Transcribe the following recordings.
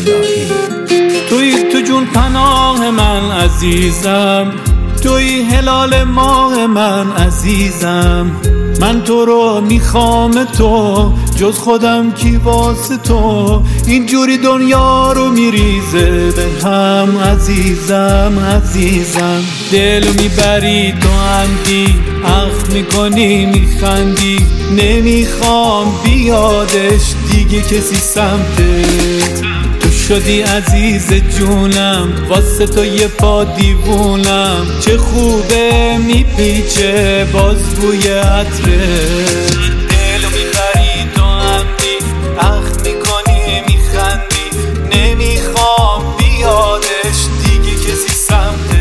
الهی. توی تو جون پناه من عزیزم، توی هلال ماه من عزیزم. من تو رو میخوام، تو جز خودم کی واسه تو اینجوری دنیا رو میریزه به هم عزیزم عزیزم. دلو میبری تو عمدی، اخ میکنی میخندی، نمیخوام بیادش دیگه کسی سمتت. تو شدی عزیز جونم، واسه تو یه پا دیوونم، چه خوبه میپیچه باز بوی عطرت. دلو میبری تو عمدی، اخ میکنی میخندی، نمیخوام بیادش دیگه کسی سمتت.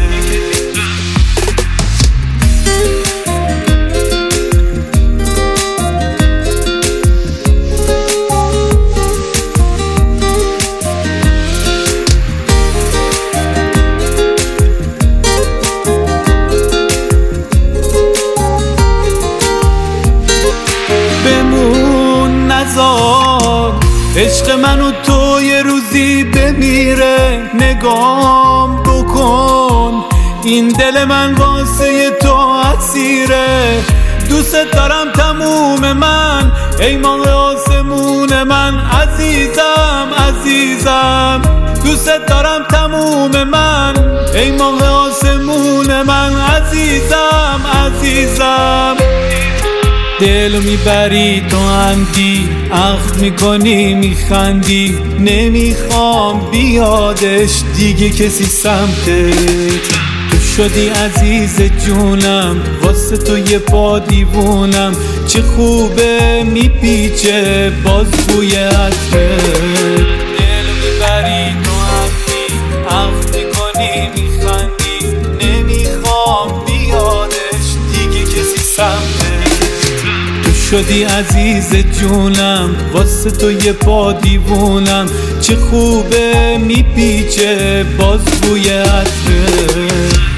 عشق من و تو یه روزی بمیره، نگام بکن این دل من واسه تو اسیره. دوست دارم تموم من، ای ماه آسمون من عزیزم عزیزم. دوست دارم تموم من، ای ماه آسمون من عزیزم عزیزم. دلو میبری تو عمدی، اخ میکنی میخندی، نمیخوام بیادش دیگه کسی سمتت. تو شدی عزیز جونم، واسه تو یه پا دیوونم، چه خوبه میپیچه باز بوی عطرت. دلو میبری تو عمدی، اخ میکنی میخندی، نمیخوام بیادش دیگه کسی سمتت. شدی عزیز جونم، واسه تو یه پا دیوونم، چه خوبه میپیچه باز بوی عطرت.